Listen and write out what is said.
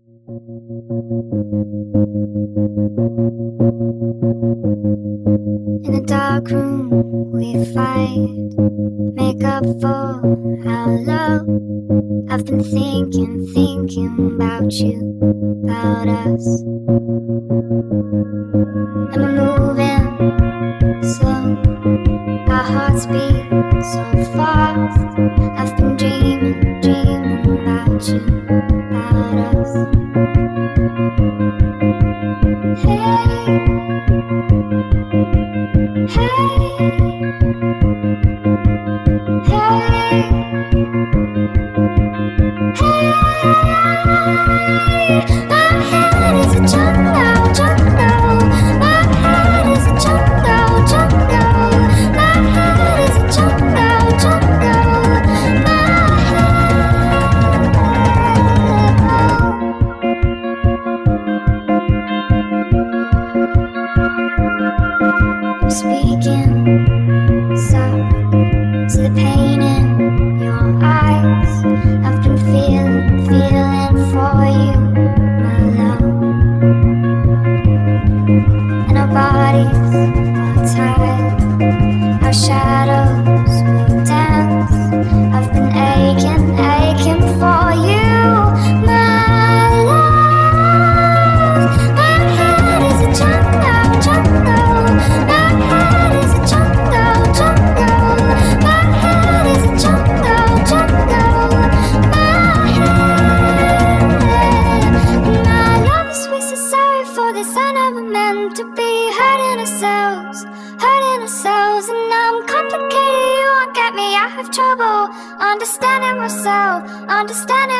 In the dark room we fight, make up for our love. I've been thinking about you, about us. And we're moving slow, our hearts beat so fast. I've been dreaming about you, about us. Hey, hey, my head is a jungle, jungle. My head is a jungle, jungle. My head is a jungle, jungle. My I'm speaking soft to the pain in your eyes. I've been feeling for you, my love. And our bodies are tied, our shadows will dance. I've been aching for you, my love. My head is a jungle, jungle. My head is a jungle, jungle. My head is a jungle, jungle. My love is we so sorry for this. I never meant to be hurting ourselves, and I'm complicated. You won't get me. I have trouble understanding myself, understanding